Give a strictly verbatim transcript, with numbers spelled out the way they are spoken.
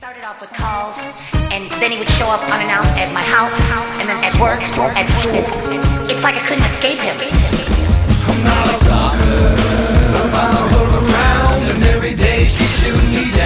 started off with calls, and then he would show up unannounced at my house, and then at work, at school. It's like I couldn't escape him. I'm not a stalker, but I follow her around, and every day she's shooting me down.